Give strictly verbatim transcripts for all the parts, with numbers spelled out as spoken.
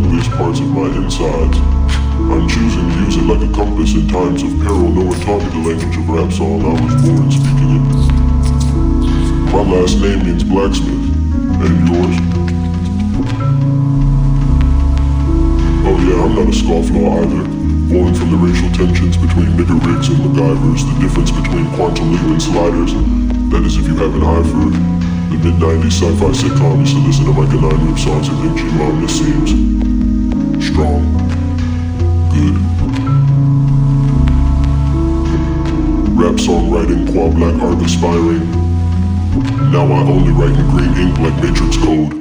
ugliest parts of my insides. I'm choosing to use it like a compass in times of peril. No one taught me the language of rap song, I was born speaking it. My last name means blacksmith, and yours? Oh yeah, I'm not a scofflaw either. Born from the racial tensions between nigger rigs and MacGyvers, the difference between quantum leap and sliders. That is if you have an eye for the mid nineties sci-fi sitcom, used to listen to Micah nine rip songs and think G-Mom, this seems strong, good. Rap songwriting, qua black art aspiring. Now I only write in green ink like Matrix code.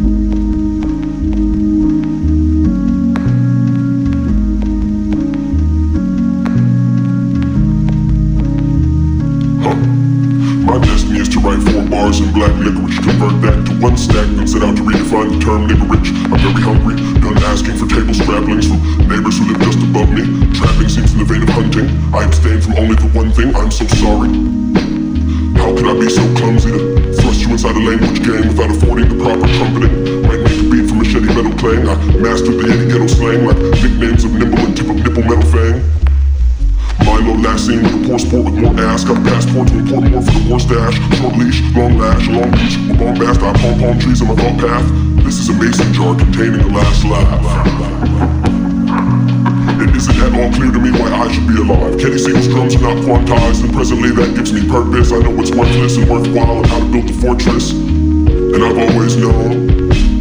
My destiny is to write four bars in black licorice, convert that to one stack, then set out to redefine the term nigger rich. I'm very hungry, done asking for table scrabblings from neighbors who live just above me. Trapping seems in the vein of hunting. I abstain from only the one thing, I'm so sorry. How could I be so clumsy to thrust you inside a language game without affording the proper trumpeting? Might make a beat from machete metal clang. I mastered the Yeti ghetto slang like nicknames of nimble and tip of nipple metal fang. Milo last seen with a poor sport with more ass. Got a passport to import more for the war stash. Short leash, long lash, long beach. With bombast, I palm palm trees on my thought path. This is a mason jar containing the last laugh. It isn't at all clear to me why I should be alive. Kenny Single's drums are not quantized, and presently that gives me purpose. I know what's worthless and worthwhile and how to build a fortress. And I've always known.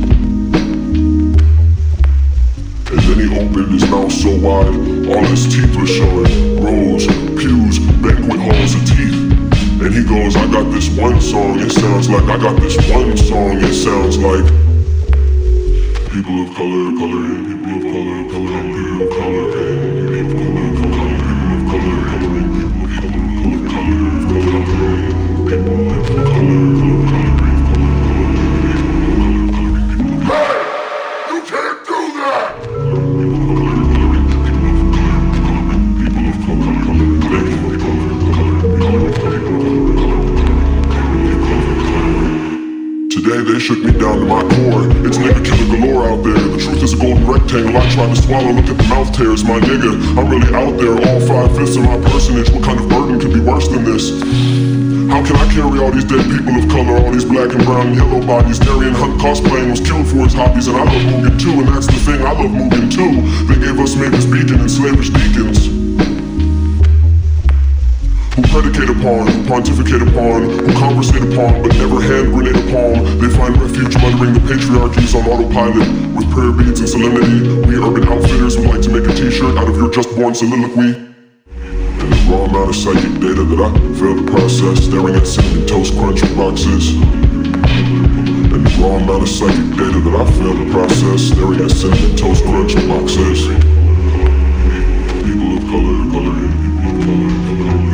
And then he opened his mouth so wide, all his teeth were showing. Rows, pews, banquet halls of teeth. And he goes, I got this one song, it sounds like I got this one song, it sounds like people of color, coloring, people of color, coloring, people of color, coloring, people of color, people of color, coloring, people of color, coloring, people of color, people of color, coloring. Today they shook me down to my core. It's nigga killer galore out there. The truth is a golden rectangle I try to swallow. Look at the mouth tears, my nigga. I'm really out there, all five fifths of my personage. What kind of burden could be worse than this? How can I carry all these dead people of color, all these black and brown and yellow bodies? Darian Hunt cosplaying was killed for his hobbies, and I love Mugen too, and that's the thing, I love Mugen too. They gave us Mavis Beacon and slavish deacons who predicate upon, who pontificate upon, who conversate upon, but never hand grenade a palm. They find refuge muttering the patriarchies on autopilot. With prayer beads and solemnity, we urban outfitters would like to make a t-shirt out of your just born soliloquy. And the raw amount of psychic data that I failed to process, staring at cinnamon toast crunch boxes. And the raw amount of psychic data that I failed to process, staring at cinnamon toast crunch boxes. People of color, coloring, people of color, coloring.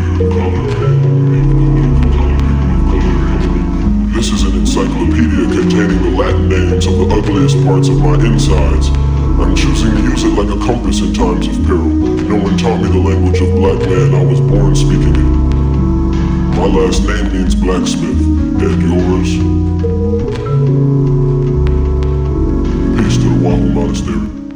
This is an encyclopedia containing the Latin names of the ugliest parts of my insides. I'm choosing to use it like a compass in times of peril. No one taught me the language of black man, I was born speaking it. My last name means blacksmith, and yours? Peace to the Wahoo Monastery.